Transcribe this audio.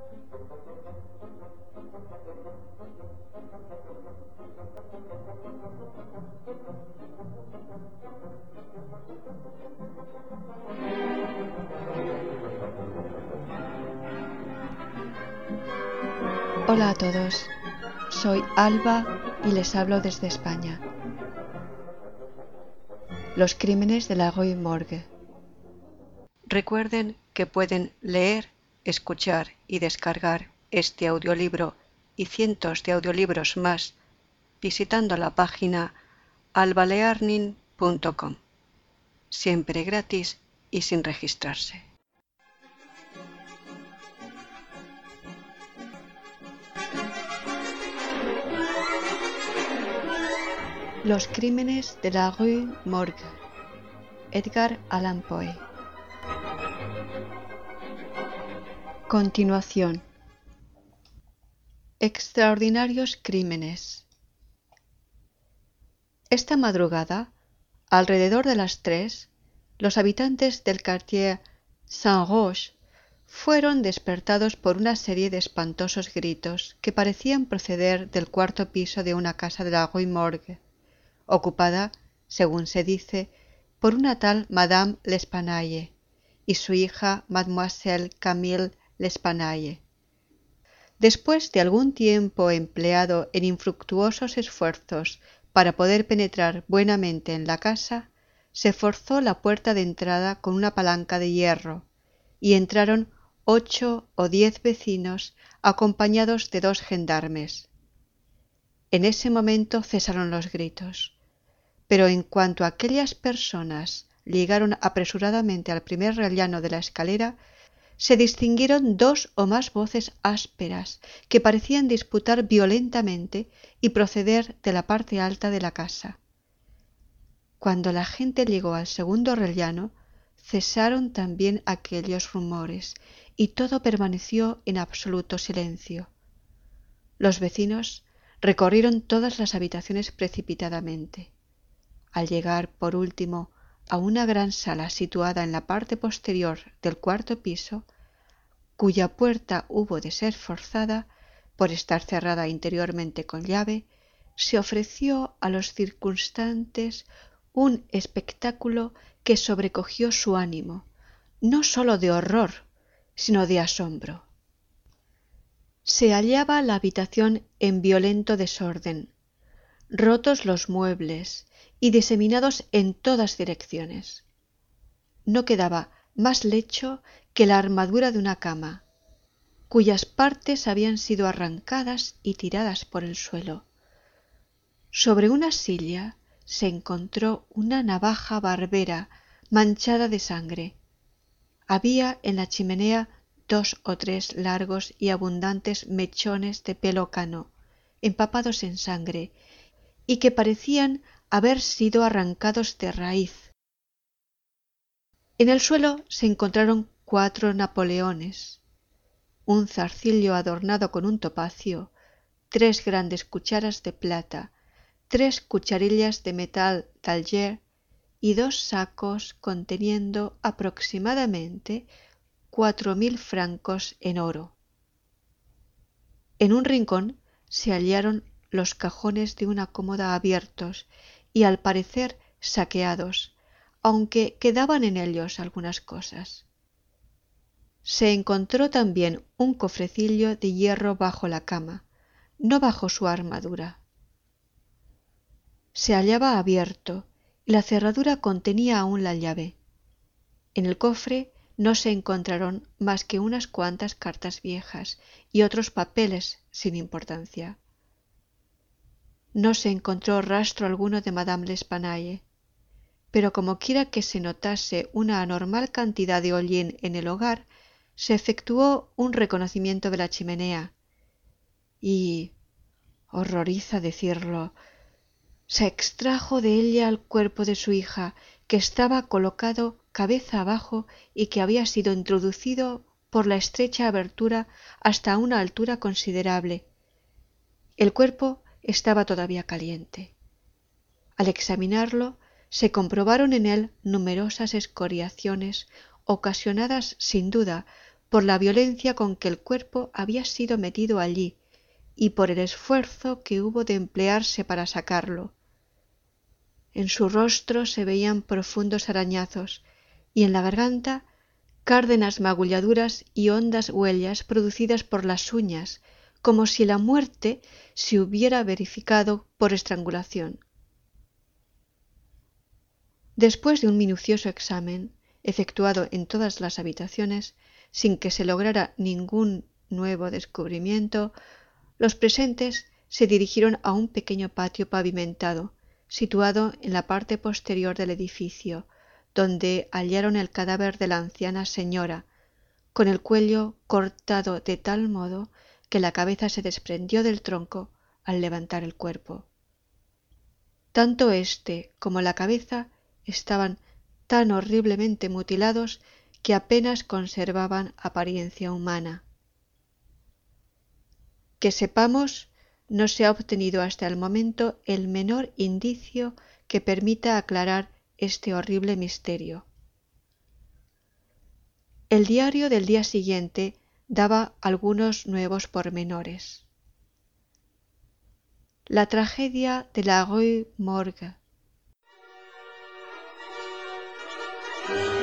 Hola a todos, soy Alba y les hablo desde España. Los crímenes de la Rue Morgue. Recuerden que pueden leer, escuchar y descargar este audiolibro y cientos de audiolibros más visitando la página albalearning.com, siempre gratis y sin registrarse. Los crímenes de la Rue Morgue. Edgar Allan Poe. Continuación. Extraordinarios crímenes. Esta madrugada, alrededor de las 3, los habitantes del quartier Saint-Roch fueron despertados por una serie de espantosos gritos que parecían proceder del cuarto piso de una casa de la Rue Morgue, ocupada, según se dice, por una tal Madame L'Espanaye y su hija Mademoiselle Camille L'Espanaye. Después de algún tiempo empleado en infructuosos esfuerzos para poder penetrar buenamente en la casa, se forzó la puerta de entrada con una palanca de hierro y entraron 8 o 10 vecinos acompañados de 2 gendarmes. En ese momento cesaron los gritos, pero en cuanto aquellas personas llegaron apresuradamente al primer rellano de la escalera, se distinguieron 2 o más voces ásperas que parecían disputar violentamente y proceder de la parte alta de la casa. Cuando la gente llegó al segundo rellano, cesaron también aquellos rumores y todo permaneció en absoluto silencio. Los vecinos recorrieron todas las habitaciones precipitadamente. Al llegar, por último, a una gran sala situada en la parte posterior del cuarto piso, cuya puerta hubo de ser forzada, por estar cerrada interiormente con llave, se ofreció a los circunstantes un espectáculo que sobrecogió su ánimo, no sólo de horror, sino de asombro. Se hallaba la habitación en violento desorden, rotos los muebles y diseminados en todas direcciones. No quedaba más lecho que la armadura de una cama, cuyas partes habían sido arrancadas y tiradas por el suelo. Sobre una silla se encontró una navaja barbera manchada de sangre. Había en la chimenea 2 o 3 largos y abundantes mechones de pelo cano, empapados en sangre, y que parecían haber sido arrancados de raíz. En el suelo se encontraron 4 napoleones, un zarcillo adornado con un topacio, 3 grandes cucharas de plata, 3 cucharillas de metal d'Alger y 2 sacos conteniendo aproximadamente 4.000 francos en oro. En un rincón se hallaron los cajones de una cómoda abiertos y al parecer saqueados, aunque quedaban en ellos algunas cosas. Se encontró también un cofrecillo de hierro bajo la cama, no bajo su armadura. Se hallaba abierto y la cerradura contenía aún la llave. En el cofre no se encontraron más que unas cuantas cartas viejas y otros papeles sin importancia. No se encontró rastro alguno de Madame L'Espanaye, pero como quiera que se notase una anormal cantidad de hollín en el hogar, se efectuó un reconocimiento de la chimenea y, horroriza decirlo, se extrajo de ella el cuerpo de su hija, que estaba colocado cabeza abajo y que había sido introducido por la estrecha abertura hasta una altura considerable. El cuerpo estaba todavía caliente. Al examinarlo, se comprobaron en él numerosas escoriaciones, ocasionadas sin duda por la violencia con que el cuerpo había sido metido allí y por el esfuerzo que hubo de emplearse para sacarlo. En su rostro se veían profundos arañazos y en la garganta cárdenas magulladuras y hondas huellas producidas por las uñas, como si la muerte se hubiera verificado por estrangulación. Después de un minucioso examen, efectuado en todas las habitaciones, sin que se lograra ningún nuevo descubrimiento, los presentes se dirigieron a un pequeño patio pavimentado, situado en la parte posterior del edificio, donde hallaron el cadáver de la anciana señora, con el cuello cortado de tal modo que la cabeza se desprendió del tronco al levantar el cuerpo. Tanto éste como la cabeza estaban tan horriblemente mutilados que apenas conservaban apariencia humana. Que sepamos, no se ha obtenido hasta el momento el menor indicio que permita aclarar este horrible misterio. El diario del día siguiente daba algunos nuevos pormenores. La tragedia de la Rue Morgue.